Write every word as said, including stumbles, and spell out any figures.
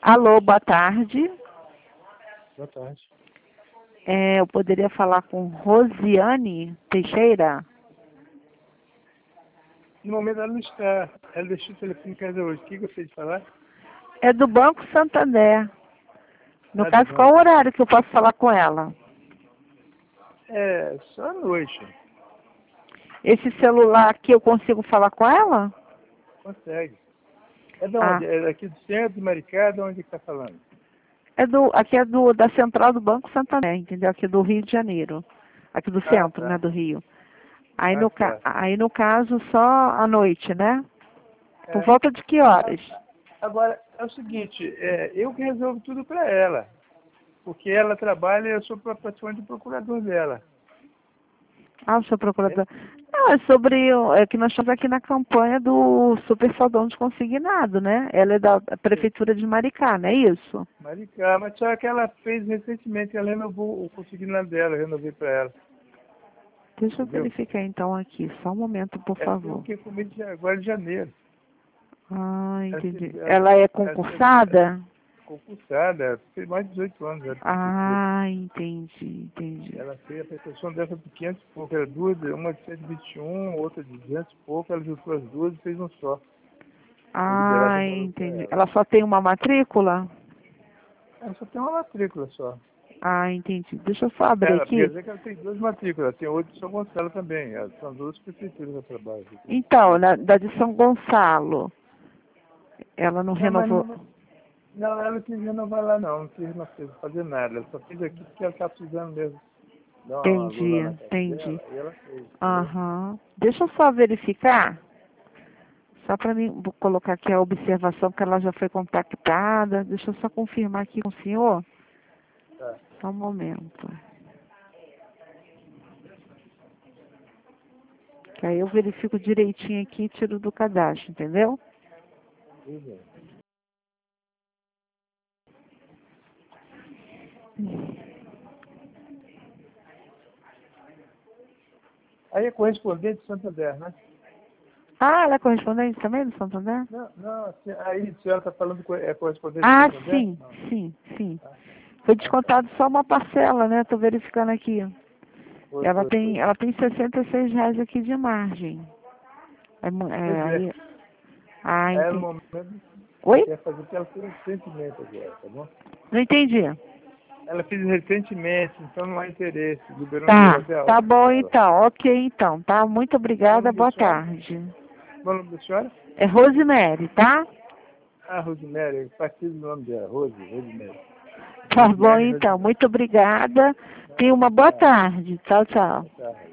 Alô, boa tarde. Boa tarde. É, eu poderia falar com Rosiane Teixeira? No momento ela não está. Ela deixou o telefone em casa hoje. O que gostaria de falar? É do Banco Santander. No Ah, do caso, qual o banco. horário que eu posso falar com ela? É, só à noite. Esse celular aqui eu consigo falar com ela? Consegue. É de Ah, onde? É daqui do centro, de Maricá, de onde que está falando? é do, aqui é do, da central do Banco Santander, entendeu? Aqui do Rio de Janeiro. Aqui do Ah, centro, né, tá. do Rio. Aí Ah, no, ca- tá. aí no caso, só à noite, né? Por É. volta de que horas? Agora, é o seguinte, é, eu que resolvo tudo para ela. Porque ela trabalha e eu sou praticamente o procurador dela. Ah, o seu Entende? procurador. Não, é sobre o- é que nós estamos aqui na campanha do Super Saldão Desconsignado, né? Ela é da Prefeitura de Maricá, não é isso? Maricá, mas só que ela fez recentemente, ela renovou o consignado dela, eu renovei para ela. Deixa eu Entendeu? verificar então aqui, só um momento, por Ela tem o favor. que comer de agora de janeiro. Ah, Ela, entendi. teve- ela, Ela é ela, teve- ela concursada? concursada, fez mais de dezoito anos já de prefeitura. Ah, entendi, entendi. Ela fez a prestação dessa de quinhentos e pouco, era duas, uma de cento e vinte e um, outra de duzentos e pouco, ela juntou as duas e fez um só. Foi liberado Ah, o valor para entendi. ela. Ela só tem uma matrícula? Ela só tem uma matrícula só. Ah, entendi. Deixa eu só abrir Ela, quer aqui. dizer que ela tem duas matrículas, ela tem outra de São Gonçalo também. Elas são duas prefeituras a trabalho. Então, na, da de São Gonçalo, ela não Não, mas renovou. não, não, ela não quis renovar lá não, não quis renovar, fazer nada. Ela só fez aqui porque ela está precisando mesmo. Dar uma Entendi, lula na casa entendi. dela, e ela fez, entendeu? Aham. Deixa eu só verificar, só para mim vou colocar aqui a observação que ela já foi contactada. Deixa eu só confirmar aqui com o senhor. Tá. Só um momento. Que aí eu verifico direitinho aqui e tiro do cadastro, entendeu? Tudo bem. Aí é correspondente de Santander, né? Ah, ela é correspondente também do Santander? Não, não, a senhora- aí a senhora está falando que é correspondente de Ah, Santander? sim, Não. sim, sim. Ah, Foi ah, tá. descontado só uma parcela, né? Tô verificando aqui. Foi, Ela foi, tem, foi. ela tem sessenta e seis reais aqui de margem. É, mu- Pois é, é. aí, ah, Aí no entendi. momento Oi? quer fazer porque ela fez recentemente agora, tá bom? Não entendi. Ela fez recentemente, então não há interesse. Liberou um dinheiro Tá, até tá alto pra bom ela. então. Ok então, tá? Muito Qual o obrigada, nome da boa senhora? tarde. Qual o nome da senhora? É Rosemary, tá? Ah, Rosemary, partido do nome dela, Rose, Rosemary. Tá bom Rosemary, então, Rosemary. muito obrigada. Tenha Não, uma boa tá, tarde. Tchau, tchau. tá.